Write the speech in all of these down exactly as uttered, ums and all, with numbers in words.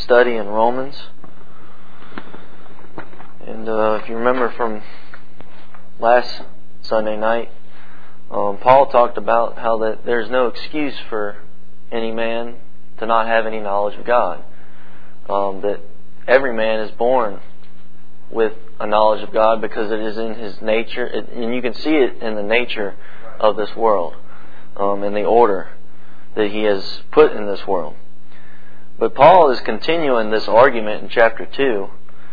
study in Romans. And uh, if you remember from last Sunday night, um, Paul talked about how that there's no excuse for any man to not have any knowledge of God. Um, that every man is born with a knowledge of God because it is in his nature, it, and you can see it in the nature of this world, um, in the order that he has put in this world. But Paul is continuing this argument in chapter two,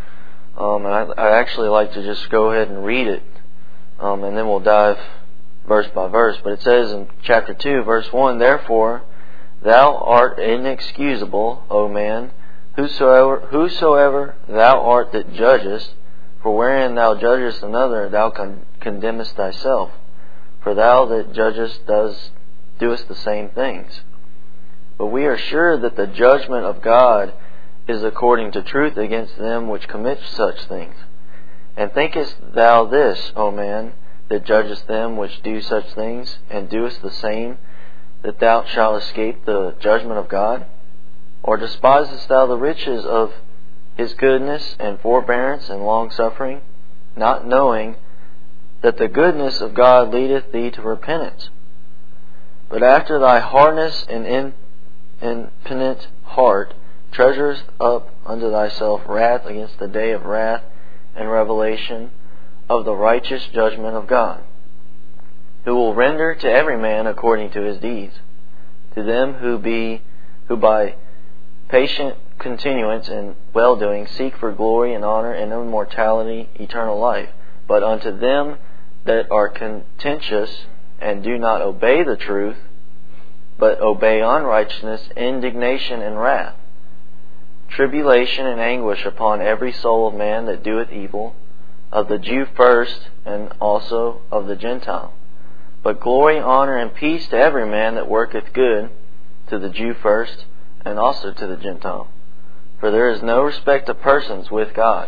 um, and I, I actually like to just go ahead and read it, um, and then we'll dive verse by verse. But it says in chapter two, verse one, "Therefore thou art inexcusable, O man, whosoever, whosoever thou art that judgest, for wherein thou judgest another, thou con- condemnest thyself. For thou that judgest does, doest the same things. But we are sure that the judgment of God is according to truth against them which commit such things. And thinkest thou this, O man, that judgest them which do such things, and doest the same, that thou shalt escape the judgment of God? Or despisest thou the riches of His goodness and forbearance and long-suffering, not knowing that the goodness of God leadeth thee to repentance? But after thy hardness and impenitent heart treasurest up unto thyself wrath against the day of wrath and revelation of the righteous judgment of God, who will render to every man according to his deeds. To them who be who by patient continuance in well-doing seek for glory and honor and immortality, eternal life. But unto them that are contentious and do not obey the truth, but obey unrighteousness, indignation and wrath, tribulation and anguish upon every soul of man that doeth evil, of the Jew first, and also of the Gentile. But glory, honor, and peace to every man that worketh good, to the Jew first, and also to the Gentile. For there is no respect of persons with God.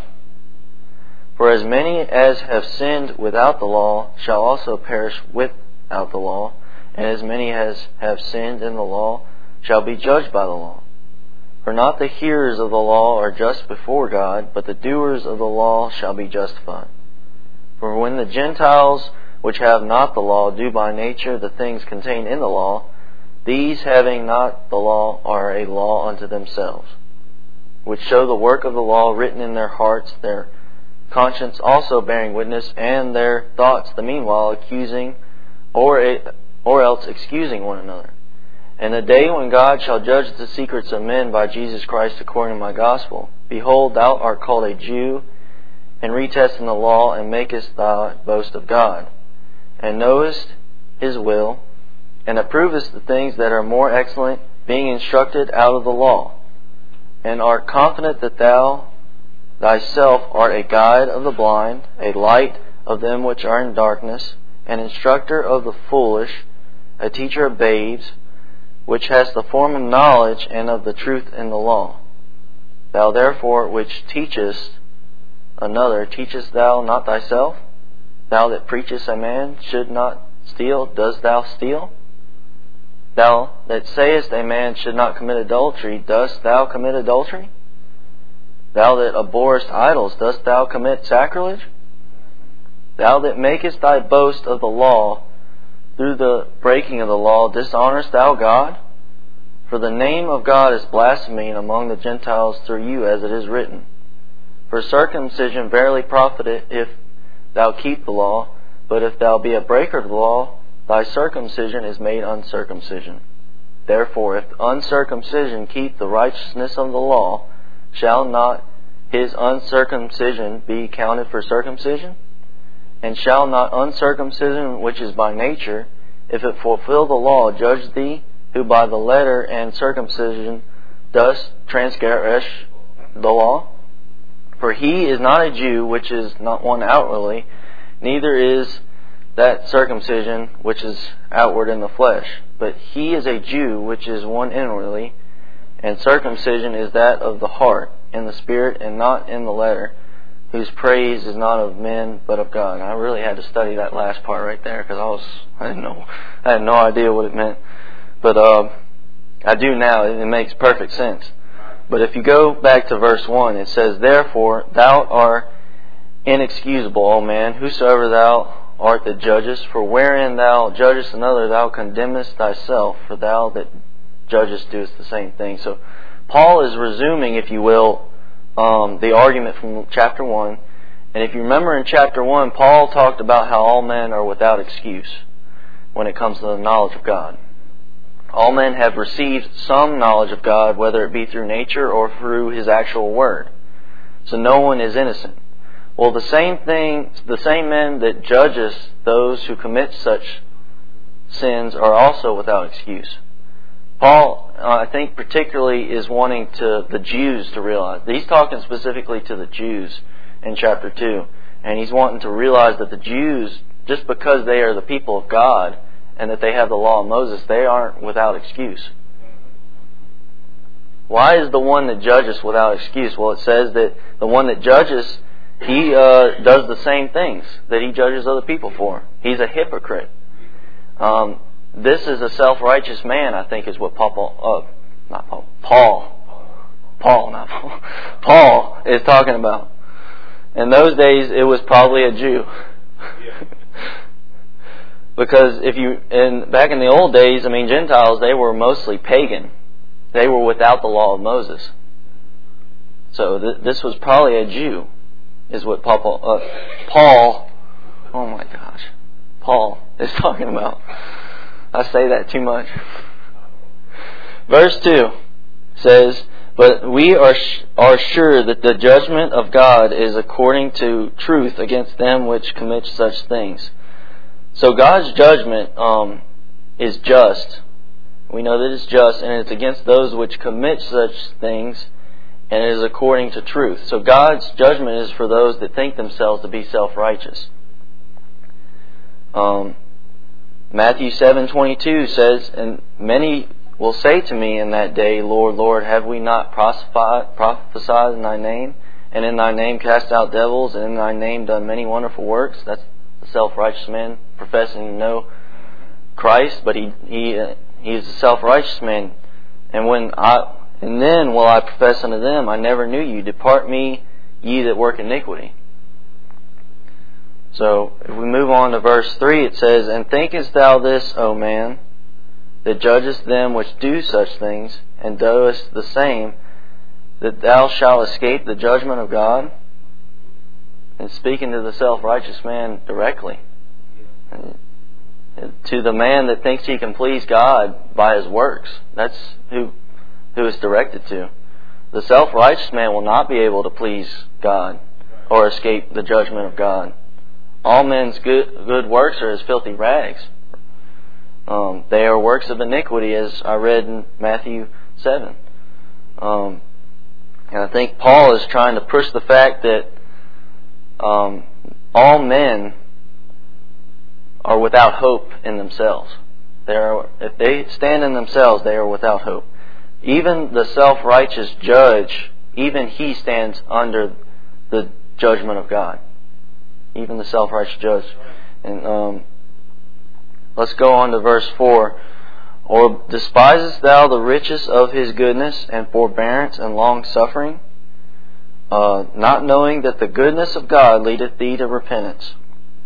For as many as have sinned without the law shall also perish without the law, and as many as have sinned in the law shall be judged by the law. For not the hearers of the law are just before God, but the doers of the law shall be justified. For when the Gentiles which have not the law do by nature the things contained in the law, these having not the law are a law unto themselves, which show the work of the law written in their hearts, their conscience also bearing witness, and their thoughts the meanwhile accusing or a, or else excusing one another. And the day when God shall judge the secrets of men by Jesus Christ according to my gospel, behold, thou art called a Jew, and retest in the law, and makest thy boast of God, and knowest His will, and approvest the things that are more excellent, being instructed out of the law, and art confident that thou thyself art a guide of the blind, a light of them which are in darkness, an instructor of the foolish, a teacher of babes, which hast the form of knowledge and of the truth in the law. Thou therefore which teachest another, teachest thou not thyself? Thou that preachest a man should not steal, dost thou steal? Thou that sayest a man should not commit adultery, dost thou commit adultery? Thou that abhorrest idols, dost thou commit sacrilege? Thou that makest thy boast of the law, through the breaking of the law, dishonourest thou God? For the name of God is blasphemed among the Gentiles through you, as it is written, For circumcision verily profiteth if thou keep the law, but if thou be a breaker of the law, thy circumcision is made uncircumcision. Therefore, if uncircumcision keep the righteousness of the law, shall not his uncircumcision be counted for circumcision? And shall not uncircumcision, which is by nature, if it fulfill the law, judge thee, who by the letter and circumcision dost transgress the law? For he is not a Jew, which is not one outwardly, neither is that circumcision which is outward in the flesh, but he is a Jew, which is one inwardly, and circumcision is that of the heart, in the spirit, and not in the letter, whose praise is not of men, but of God. And I really had to study that last part right there, because I was I didn't know I had no idea what it meant, but uh, I do now. It, it makes perfect sense. But if you go back to verse one, it says, Therefore thou art inexcusable, O man, whosoever thou art that judgest, for wherein thou judgest another, thou condemnest thyself, for thou that judgest doest the same thing. So Paul is resuming, if you will, um, the argument from chapter one. And if you remember in chapter one, Paul talked about how all men are without excuse when it comes to the knowledge of God. All men have received some knowledge of God, whether it be through nature or through His actual Word. So no one is innocent. Well, the same thing, the same men that judges those who commit such sins are also without excuse. Paul, uh, I think particularly, is wanting to the Jews to realize. He's talking specifically to the Jews in chapter two. And he's wanting to realize that the Jews, just because they are the people of God and that they have the law of Moses, they aren't without excuse. Why is the one that judges without excuse? Well, it says that the one that judges, he uh, does the same things that he judges other people for. He's a hypocrite. Um, this is a self-righteous man, I think, is what Paul, uh, not Paul, Paul, Paul, not Paul, Paul is talking about. In those days, it was probably a Jew. Because if you, in back in the old days, I mean, Gentiles, they were mostly pagan. They were without the law of Moses. So th- this was probably a Jew, is what Paul, uh, Paul, oh my gosh, Paul is talking about. I say that too much. Verse two says, But we are are sure that the judgment of God is according to truth against them which commit such things. So God's judgment um, is just. We know that it's just, and it's against those which commit such things, and it is according to truth. So God's judgment is for those that think themselves to be self-righteous. Um, Matthew seven twenty-two says, And many will say to me in that day, Lord, Lord, have we not prophesied, prophesied in Thy name, and in Thy name cast out devils, and in Thy name done many wonderful works? That's the self-righteous man professing to know Christ, but he he uh, he is a self-righteous man. And when I and then will I profess unto them, I never knew you. Depart me, ye that work iniquity. So if we move on to verse three, it says, And thinkest thou this, O man, that judgest them which do such things, and doest the same, that thou shalt escape the judgment of God? And speaking to the self-righteous man directly. And to the man that thinks he can please God by his works. That's who who it's directed to. The self-righteous man will not be able to please God or escape the judgment of God. All men's good, good works are as filthy rags. Um, they are works of iniquity, as I read in Matthew seven. Um, and I think Paul is trying to push the fact that um, all men are without hope in themselves. They are, if they stand in themselves, they are without hope. Even the self-righteous judge, even he stands under the judgment of God. Even the self-righteous judge. And um, let's go on to verse four. Or despisest thou the riches of His goodness and forbearance and long-suffering, uh, not knowing that the goodness of God leadeth thee to repentance?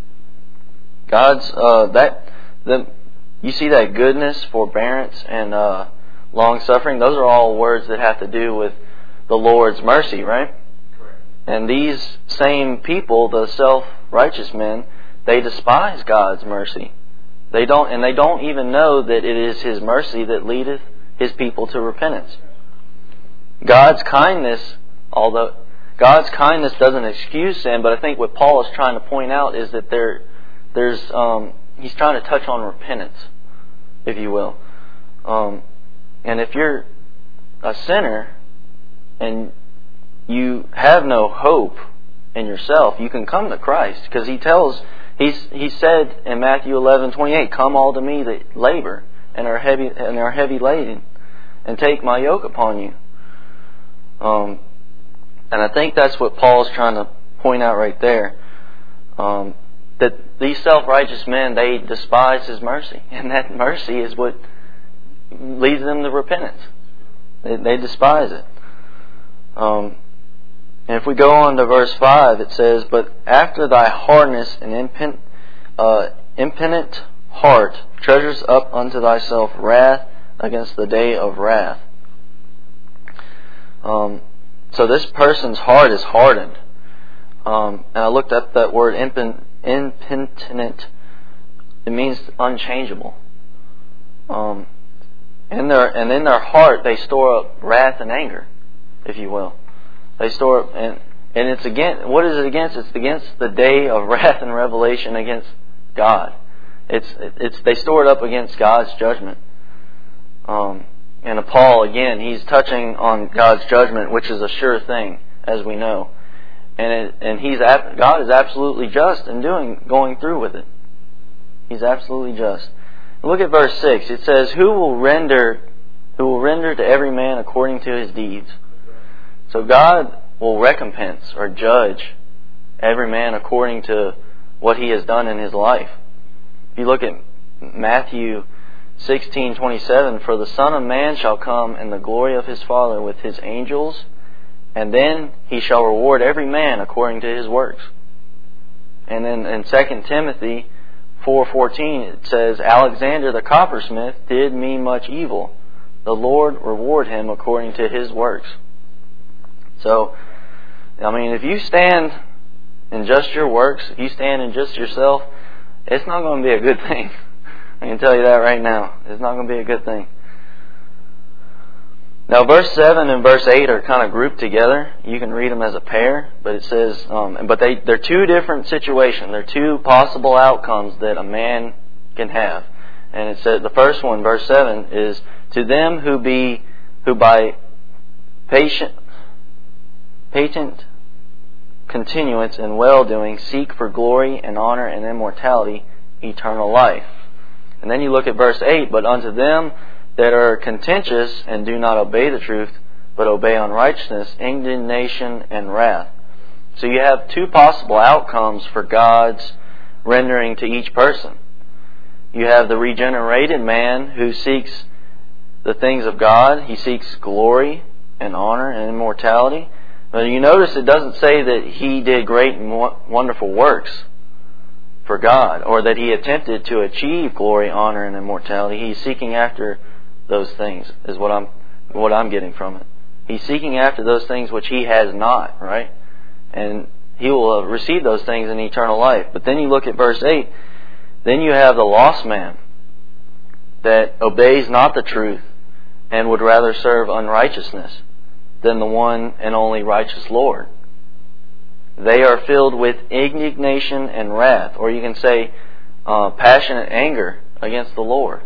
God's uh, that the you see that goodness, forbearance, and uh, long suffering. Those are all words that have to do with the Lord's mercy, right? Correct. And these same people, the self-righteous men, they despise God's mercy. They don't, and they don't even know that it is His mercy that leadeth His people to repentance. God's kindness, although God's kindness doesn't excuse sin, but I think what Paul is trying to point out is that there. There's, um, he's trying to touch on repentance, if you will. Um, and if you're a sinner and you have no hope in yourself, you can come to Christ, because He tells, he's He said in Matthew eleven twenty-eight, Come all to me that labor and are heavy and are heavy laden, and take my yoke upon you. Um, and I think that's what Paul's trying to point out right there. Um, that these self-righteous men, they despise His mercy. And that mercy is what leads them to repentance. They, they despise it. Um, and if we go on to verse five, it says, "But after thy hardness and impen, uh, impenitent heart treasures up unto thyself wrath against the day of wrath." Um, so this person's heart is hardened. Um, and I looked up that word impen, impenitent. It means unchangeable. Um, in their and in their heart they store up wrath and anger, if you will. They store up, and and it's against, what is it against? It's against the day of wrath and revelation against God. It's it's they store it up against God's judgment. Um, and Paul, again, he's touching on God's judgment, which is a sure thing, as we know. And it, and he's God is absolutely just in doing going through with it. He's absolutely just. Look at verse six. It says, "Who will render who will render to every man according to his deeds." So God will recompense or judge every man according to what he has done in his life. If you look at Matthew sixteen twenty-seven, "For the Son of Man shall come in the glory of his Father with his angels, and then he shall reward every man according to his works." And then in Second Timothy four fourteen it says, "Alexander the coppersmith did me much evil. The Lord reward him according to his works." So, I mean, if you stand in just your works, if you stand in just yourself, it's not going to be a good thing. I can tell you that right now. It's not going to be a good thing. Now, verse seven and verse eight are kind of grouped together. You can read them as a pair, but it says, um, but they, they're two different situations. They're two possible outcomes that a man can have. And it says, the first one, verse seven, is, "To them who be, who by patient, patent continuance in well-doing seek for glory and honor and immortality, eternal life." And then you look at verse eight, "But unto them that are contentious and do not obey the truth, but obey unrighteousness, indignation and wrath." So you have two possible outcomes for God's rendering to each person. You have the regenerated man who seeks the things of God. He seeks glory and honor and immortality. But you notice it doesn't say that he did great and wonderful works for God, or that he attempted to achieve glory, honor, and immortality. He's seeking after those things, is what I'm what I'm getting from it. He's seeking after those things which he has not, right? And he will receive those things in eternal life. But then you look at verse eight, then you have the lost man that obeys not the truth and would rather serve unrighteousness than the one and only righteous Lord. They are filled with indignation and wrath, or you can say uh, passionate anger against the Lord.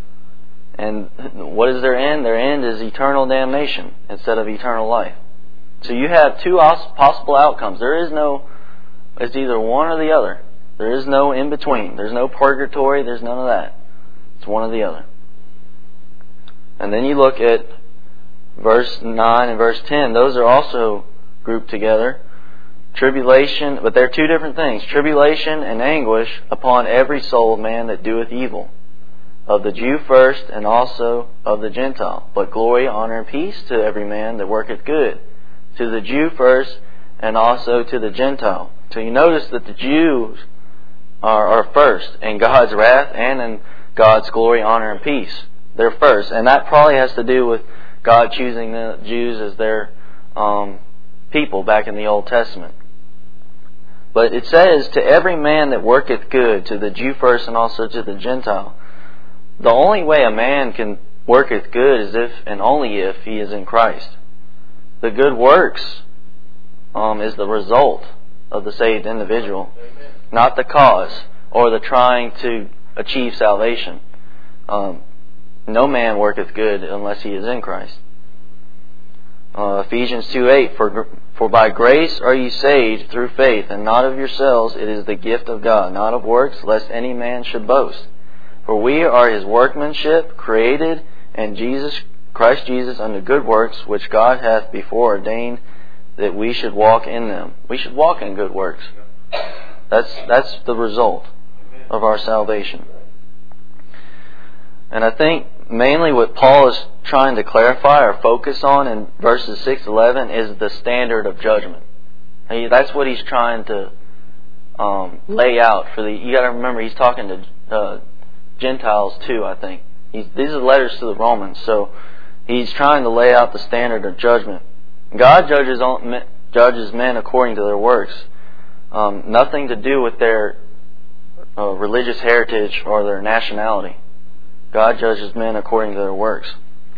And what is their end? Their end is eternal damnation instead of eternal life. So you have two possible outcomes. There is no, it's either one or the other. There is no in between. There's no purgatory. There's none of that. It's one or the other. And then you look at verse nine and verse ten. Those are also grouped together. Tribulation, but they're two different things. Tribulation and anguish upon every soul of man that doeth evil, of the Jew first, and also of the Gentile. But glory, honor, and peace to every man that worketh good, to the Jew first, and also to the Gentile. So you notice that the Jews are, are first in God's wrath and in God's glory, honor, and peace. They're first. And that probably has to do with God choosing the Jews as their um, people back in the Old Testament. But it says, to every man that worketh good, to the Jew first and also to the Gentile. The only way a man can worketh good is if and only if he is in Christ. The good works um, is the result of the saved individual, Amen. Not the cause or the trying to achieve salvation. Um, no man worketh good unless he is in Christ. Uh, Ephesians two eight, for, for by grace are ye saved through faith, and not of yourselves, it is the gift of God, not of works, lest any man should boast. For we are his workmanship, created in Jesus Christ Jesus unto good works, which God hath before ordained that we should walk in them. We should walk in good works. That's that's the result of our salvation. And I think mainly what Paul is trying to clarify or focus on in verses six to eleven is the standard of judgment. He, that's what he's trying to um, lay out for the. You got to remember, he's talking to uh, Gentiles too. I think he's, these are letters to the Romans, so he's trying to lay out the standard of judgment. God judges on, judges men according to their works, um, nothing to do with their uh, religious heritage or their nationality. God judges men according to their works.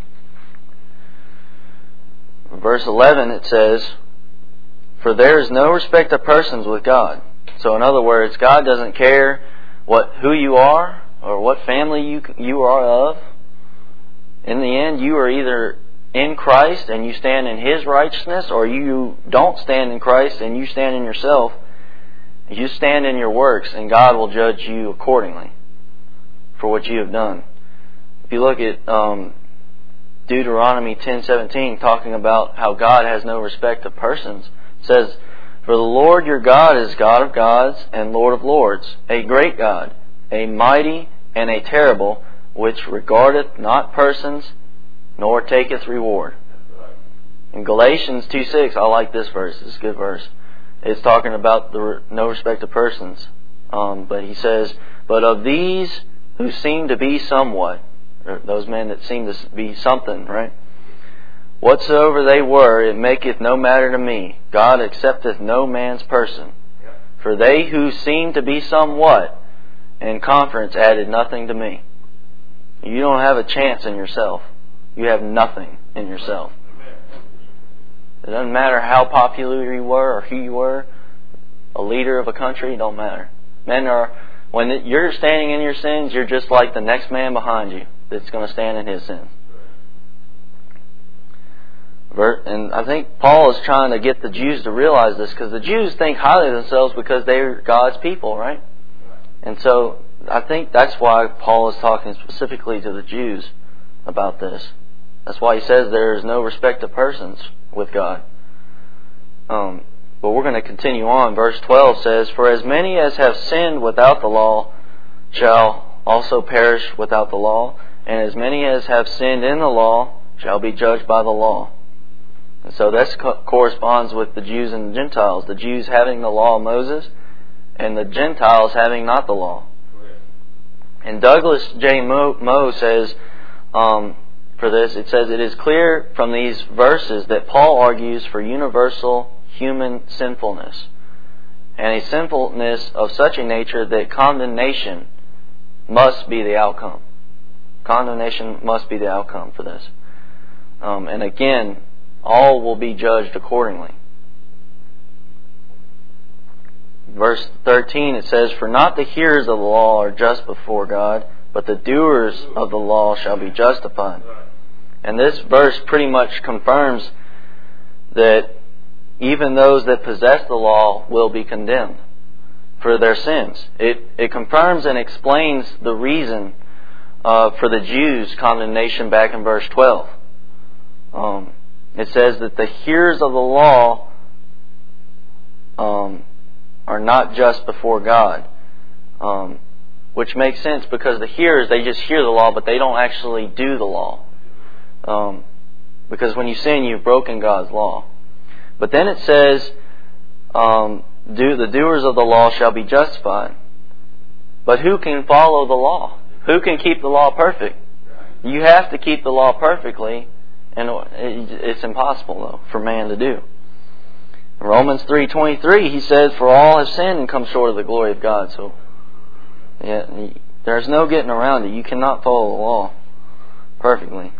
In verse eleven it says, "For there is no respect of persons with God." So in other words, God doesn't care what who you are or what family you you are of. In the end, you are either in Christ and you stand in His righteousness, or you don't stand in Christ and you stand in yourself. You stand in your works, and God will judge you accordingly for what you have done. If you look at um, Deuteronomy ten seventeen, talking about how God has no respect of persons, it says, "For the Lord your God is God of gods and Lord of lords, a great God, a mighty and a terrible, which regardeth not persons, nor taketh reward." In Galatians two six, I like this verse. It's a good verse. It's talking about the no respect of persons. Um, but he says, "But of these who seem to be somewhat," or those men that seem to be something, right? "Whatsoever they were, it maketh no matter to me. God accepteth no man's person. For they who seem to be somewhat in conference added nothing to me." You don't have a chance in yourself. You have nothing in yourself. It doesn't matter how popular you were or who you were. A leader of a country, it don't matter. Men are, when you're standing in your sins, you're just like the next man behind you that's going to stand in his sins. And I think Paul is trying to get the Jews to realize this, because the Jews think highly of themselves because they're God's people, right? And so I think that's why Paul is talking specifically to the Jews about this. That's why he says there is no respect of persons with God. Um, but we're going to continue on. Verse twelve says, "For as many as have sinned without the law shall also perish without the law, and as many as have sinned in the law shall be judged by the law." And so this co- corresponds with the Jews and the Gentiles. The Jews having the law of Moses, and the Gentiles having not the law. And Douglas J. Moe, Moe says, um, for this, it says, "It is clear from these verses that Paul argues for universal human sinfulness, and a sinfulness of such a nature that condemnation must be the outcome." Condemnation must be the outcome for this. Um, and again, all will be judged accordingly. Verse thirteen, it says, "For not the hearers of the law are just before God, but the doers of the law shall be justified." And this verse pretty much confirms that even those that possess the law will be condemned for their sins. It, it confirms and explains the reason uh, for the Jews' condemnation back in verse twelve. Um, it says that the hearers of the law um, are not just before God. Um, which makes sense, because the hearers, they just hear the law, but they don't actually do the law. Um, because when you sin, you've broken God's law. But then it says, um, do, the doers of the law shall be justified. But who can follow the law? Who can keep the law perfect? You have to keep the law perfectly, and it's impossible, though, for man to do. In Romans three twenty-three, he says, "For all have sinned and come short of the glory of God." So, yeah, there's no getting around it. You cannot follow the law perfectly.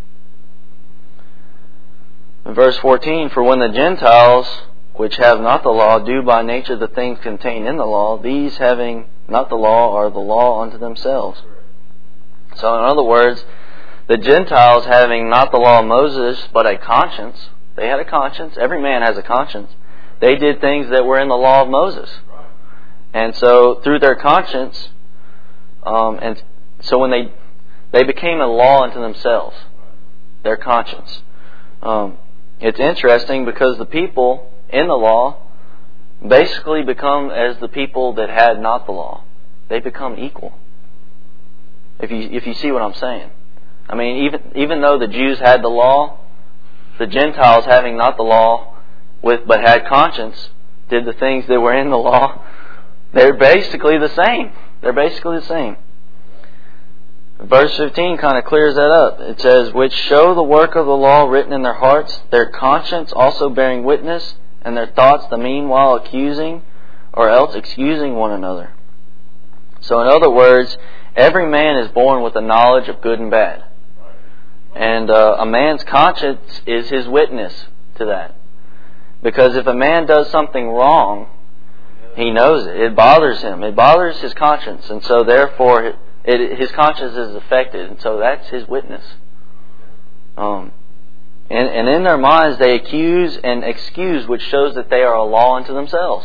In verse fourteen, "For when the Gentiles, which have not the law, do by nature the things contained in the law, these having not the law are the law unto themselves." So in other words, the Gentiles having not the law of Moses, but a conscience, they had a conscience, every man has a conscience, they did things that were in the law of Moses. And so through their conscience, um, and so when they they became a law unto themselves, their conscience. Um, it's interesting because the people in the law basically become as the people that had not the law. They become equal. If you if you see what I'm saying, I mean, even even though the Jews had the law, the Gentiles, having not the law, with but had conscience, did the things that were in the law. They're basically the same. They're basically the same. Verse fifteen kind of clears that up. It says, which show the work of the law written in their hearts, their conscience also bearing witness, and their thoughts the meanwhile accusing, or else excusing one another. So in other words, every man is born with a knowledge of good and bad. And uh, a man's conscience is his witness to that. Because if a man does something wrong, he knows it. It bothers him. It bothers his conscience. And so therefore, it, it, his conscience is affected. And so that's his witness. Um, and, and in their minds, they accuse and excuse, which shows that they are a law unto themselves.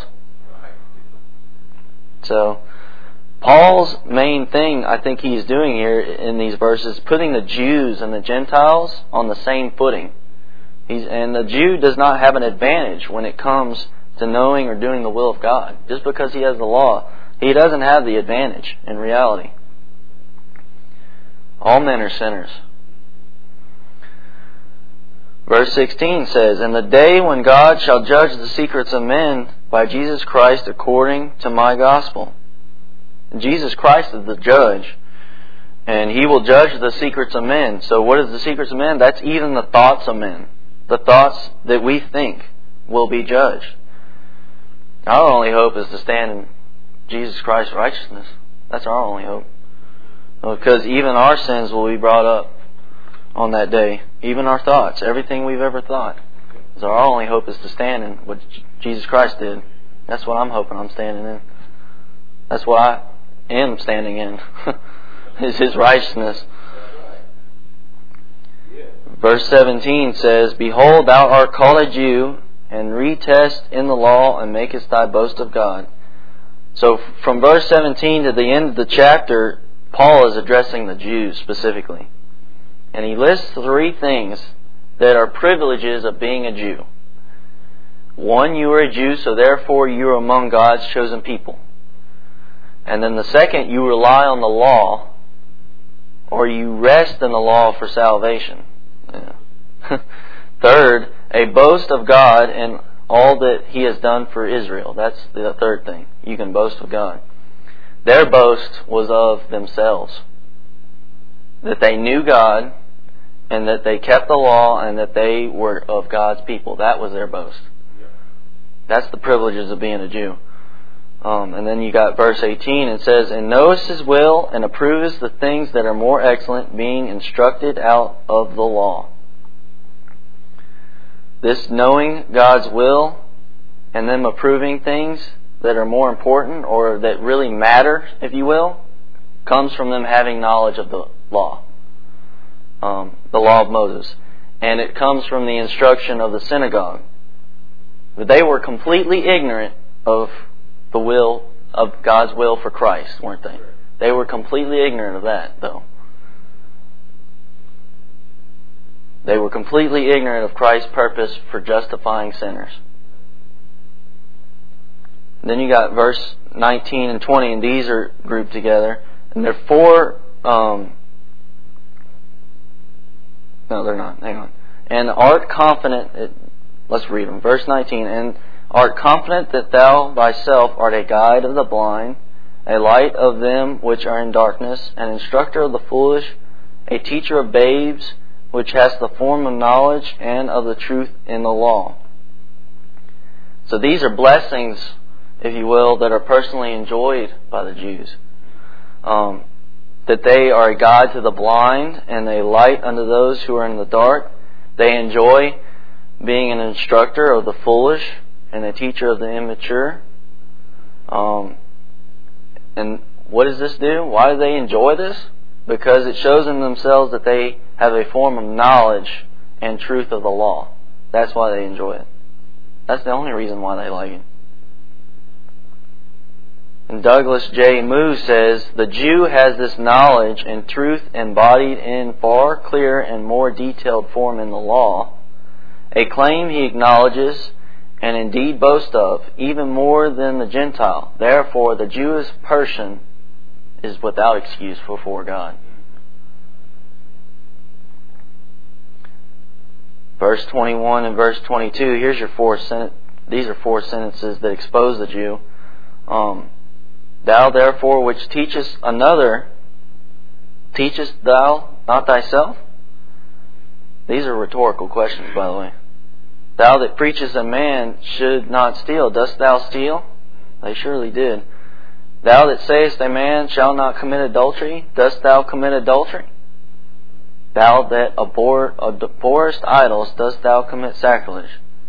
So, Paul's main thing, I think he's doing here in these verses, putting the Jews and the Gentiles on the same footing. He's, and the Jew does not have an advantage when it comes to knowing or doing the will of God. Just because he has the law, he doesn't have the advantage in reality. All men are sinners. Verse sixteen says, in the day when God shall judge the secrets of men by Jesus Christ according to my gospel. Jesus Christ is the judge, and He will judge the secrets of men. So what is the secrets of men? That's even the thoughts of men. The thoughts that we think will be judged. Our only hope is to stand in Jesus Christ's righteousness. That's our only hope. Because even our sins will be brought up on that day. Even our thoughts, everything we've ever thought. So our only hope is to stand in what Jesus Christ did. That's what I'm hoping I'm standing in. That's what I am standing in. Is His righteousness. Verse seventeen says, behold, thou art called a Jew, and retest in the law, and makest thy boast of God. So from verse seventeen to the end of the chapter, Paul is addressing the Jews specifically. And he lists three things that are privileges of being a Jew. One, you are a Jew, so therefore you are among God's chosen people. And then the second, you rely on the law, or you rest in the law for salvation. Yeah. Third, a boast of God and all that He has done for Israel. That's the third thing. You can boast of God. Their boast was of themselves. That they knew God, and that they kept the law, and that they were of God's people. That was their boast. That's the privileges of being a Jew. Um, and then you got verse eighteen. It says, and knowest His will, and approvest the things that are more excellent, being instructed out of the law. This knowing God's will, and them approving things that are more important, or that really matter, if you will, comes from them having knowledge of the law. Um, the law of Moses. And it comes from the instruction of the synagogue. But they were completely ignorant of the will of God's will for Christ, weren't they? They were completely ignorant of that, though. They were completely ignorant of Christ's purpose for justifying sinners. And then you got verse nineteen and twenty, and these are grouped together. And they're four... Um, no, they're not. Hang on. And art confident... It, let's read them. Verse nineteen. And art confident that thou thyself art a guide of the blind, a light of them which are in darkness, an instructor of the foolish, a teacher of babes, which has the form of knowledge and of the truth in the law. So these are blessings, if you will, that are personally enjoyed by the Jews. Um, that they are a guide to the blind and a light unto those who are in the dark. They enjoy being an instructor of the foolish and a teacher of the immature. Um, and what does this do? Why do they enjoy this? Because it shows in themselves that they have a form of knowledge and truth of the law. That's why they enjoy it. That's the only reason why they like it. And Douglas J. Moo says, the Jew has this knowledge and truth embodied in far clearer and more detailed form in the law, a claim he acknowledges and indeed boasts of, even more than the Gentile. Therefore, the Jewish person is without excuse before God. Verse twenty-one and verse twenty-two, here's your four sen- these are four sentences that expose the Jew. Um, thou therefore which teachest another, teachest thou not thyself? These are rhetorical questions, by the way. Thou that preachest a man should not steal, dost thou steal? They surely did. Thou that sayest a man shall not commit adultery, dost thou commit adultery? Thou that abhor, abhorrest idols, dost thou commit sacrilege?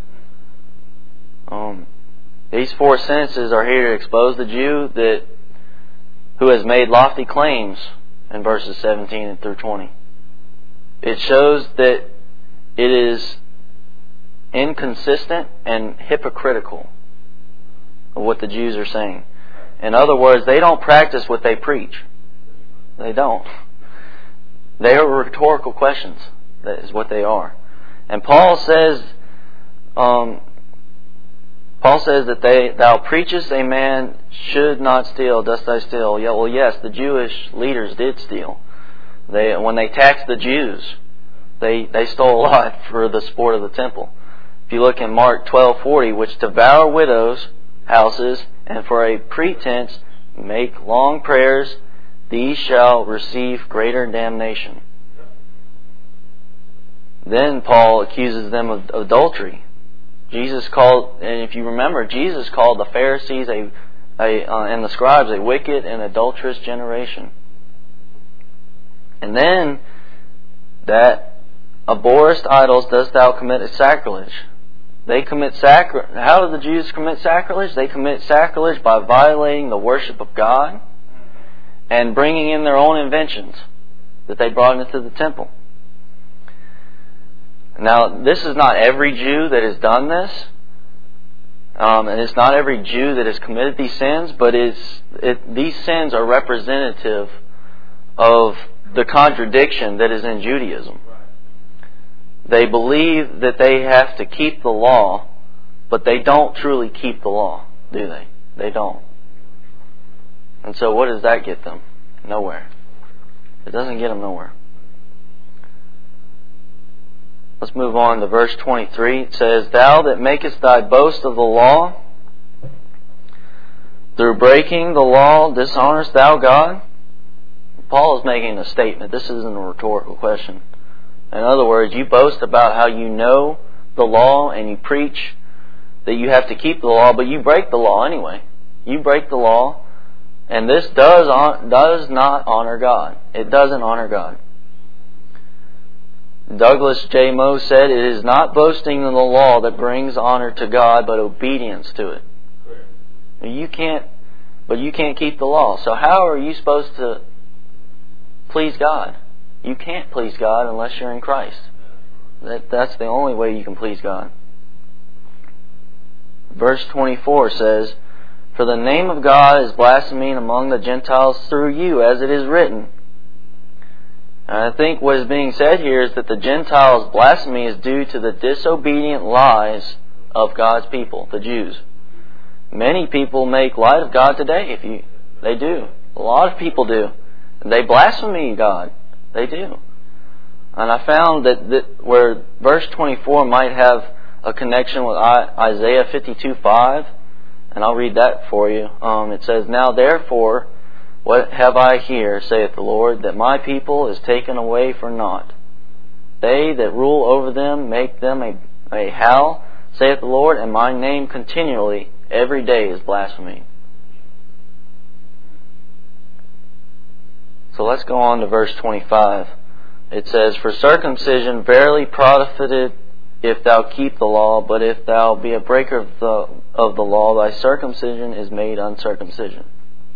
Um, these four sentences are here to expose the Jew that who has made lofty claims in verses seventeen through twenty. It shows that it is inconsistent and hypocritical of what the Jews are saying. In other words, they don't practice what they preach. They don't. They are rhetorical questions. That is what they are. And Paul says, um, Paul says that they, thou preachest a man should not steal, dost thou steal? Yeah, well, yes, the Jewish leaders did steal. They, when they taxed the Jews, they they stole a lot for the support of the temple. If you look in Mark twelve forty, which devour widows' houses, and for a pretense make long prayers, these shall receive greater damnation. Then Paul accuses them of adultery. Jesus called, and if you remember, Jesus called the Pharisees a, a uh, and the scribes a wicked and adulterous generation. And then that abhorrest idols dost thou commit a sacrilege. They commit sacrilege. How do the Jews commit sacrilege? They commit sacrilege by violating the worship of God and bringing in their own inventions that they brought into the temple. Now, this is not every Jew that has done this, um, and it's not every Jew that has committed these sins, but it's, it, these sins are representative of the contradiction that is in Judaism. They believe that they have to keep the law, but they don't truly keep the law, do they? They don't. And so what does that get them? Nowhere. It doesn't get them nowhere. Let's move on to verse twenty-three. It says, thou that makest thy boast of the law, through breaking the law dishonorest thou God? Paul is making a statement. This isn't a rhetorical question. In other words, you boast about how you know the law and you preach that you have to keep the law, but you break the law anyway. You break the law, and this does on, does not honor God. It doesn't honor God. Douglas J. Moe said, it is not boasting in the law that brings honor to God, but obedience to it. You can't, but you can't keep the law. So how are you supposed to please God? You can't please God unless you're in Christ. That, that's the only way you can please God. Verse twenty-four says, for the name of God is blasphemed among the Gentiles through you, as it is written. And I think what is being said here is that the Gentiles' blasphemy is due to the disobedient lies of God's people, the Jews. Many people make light of God today. If you, they do. A lot of people do. They blaspheme God. They do. And I found that, that where verse twenty-four might have a connection with Isaiah fifty-two five, and I'll read that for you. Um, it says, now therefore, what have I here, saith the Lord, that my people is taken away for naught? They that rule over them make them a, a howl, saith the Lord, and my name continually every day is blasphemy. So let's go on to verse twenty-five. It says, for circumcision verily profited if thou keep the law, but if thou be a breaker of the, of the law, thy circumcision is made uncircumcision.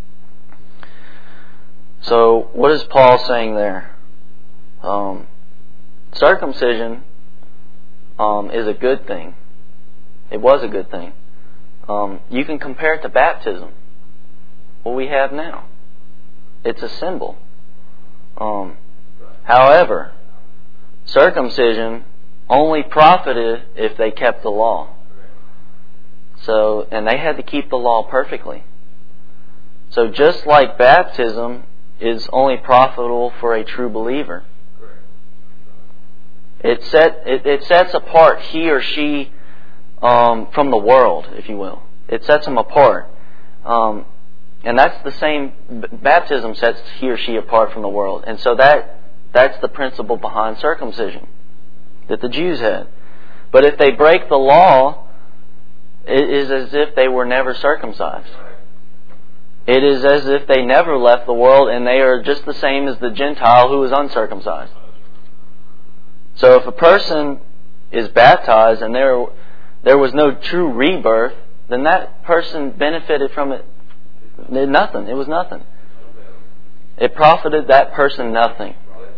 So what is Paul saying there? Um, circumcision um, is a good thing. It was a good thing. Um, you can compare it to baptism, what we have now. It's a symbol. Um, however, circumcision only profited if they kept the law. So, and they had to keep the law perfectly. So just like baptism is only profitable for a true believer, It set it, it sets apart he or she um, from the world, if you will. It sets them apart, um, and that's the same. Baptism sets he or she apart from the world, and so that that's the principle behind circumcision that the Jews had. But if they break the law, it is as if they were never circumcised. It is as if they never left the world, and they are just the same as the Gentile who is uncircumcised. So if a person is baptized and there there was no true rebirth, then that person benefited from it nothing. It was nothing. It profited that person nothing.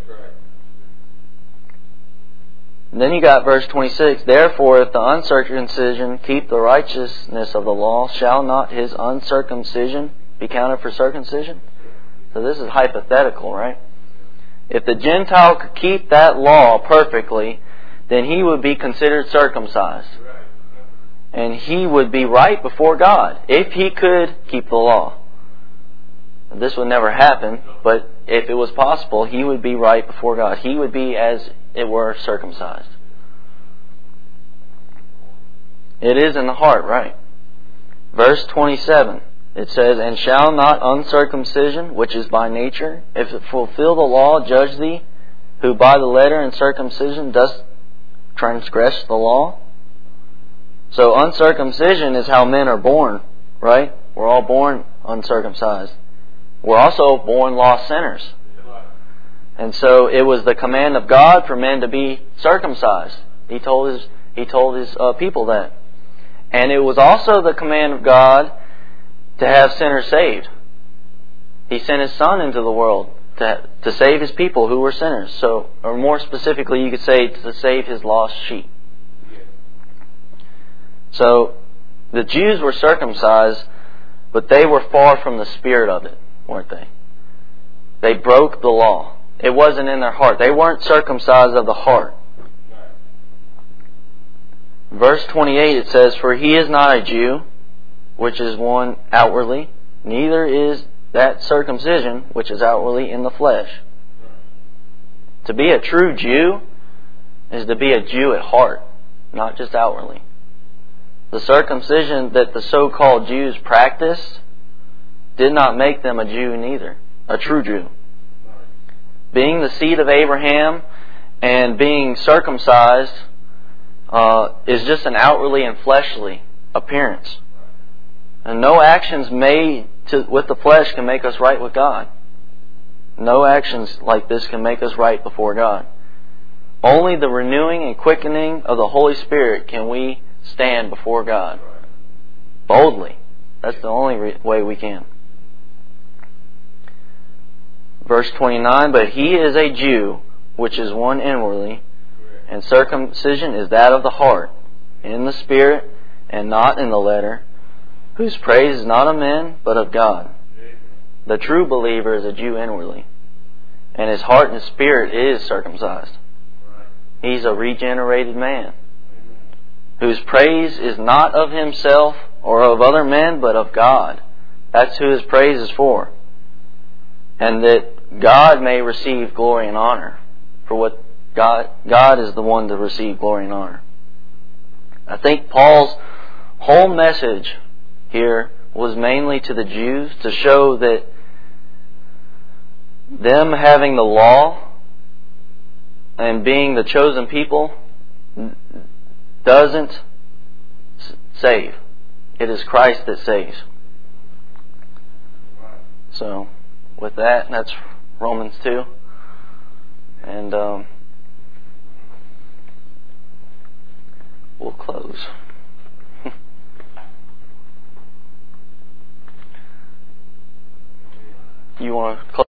And then you got verse twenty-six. Therefore, if the uncircumcision keep the righteousness of the law, shall not his uncircumcision be counted for circumcision? So this is hypothetical, right? If the Gentile could keep that law perfectly, then he would be considered circumcised. And he would be right before God if he could keep the law. This would never happen, but if it was possible, he would be right before God. He would be, as it were, circumcised. It is in the heart, right? Verse twenty-seven, it says, And shall not uncircumcision, which is by nature, if it fulfill the law, judge thee, who by the letter and circumcision dost transgress the law? So uncircumcision is how men are born, right? We're all born uncircumcised. We're also born lost sinners. And so it was the command of God for men to be circumcised. He told his he told his uh, people that. And it was also the command of God to have sinners saved. He sent His Son into the world to to save His people who were sinners. So, or more specifically, you could say to save His lost sheep. So the Jews were circumcised, but they were far from the spirit of it, weren't they? They broke the law. It wasn't in their heart. They weren't circumcised of the heart. Verse twenty-eight, it says, For he is not a Jew, which is one outwardly, neither is that circumcision, which is outwardly in the flesh. To be a true Jew is to be a Jew at heart, not just outwardly. The circumcision that the so-called Jews practiced did not make them a Jew neither, a true Jew. Being the seed of Abraham and being circumcised uh, is just an outwardly and fleshly appearance. And no actions made to, with the flesh can make us right with God. No actions like this can make us right before God. Only the renewing and quickening of the Holy Spirit can we stand before God boldly. That's the only re- way we can. Verse twenty-nine, But he is a Jew, which is one inwardly, and circumcision is that of the heart, in the spirit, and not in the letter, whose praise is not of men, but of God. The true believer is a Jew inwardly, and his heart and spirit is circumcised. He's a regenerated man, whose praise is not of himself or of other men, but of God. That's who his praise is for. And that God may receive glory and honor for what God, God is the one to receive glory and honor. I think Paul's whole message here was mainly to the Jews to show that them having the law and being the chosen people doesn't save. It is Christ that saves. So, with that, that's Romans two. And um, we'll close. You want to close?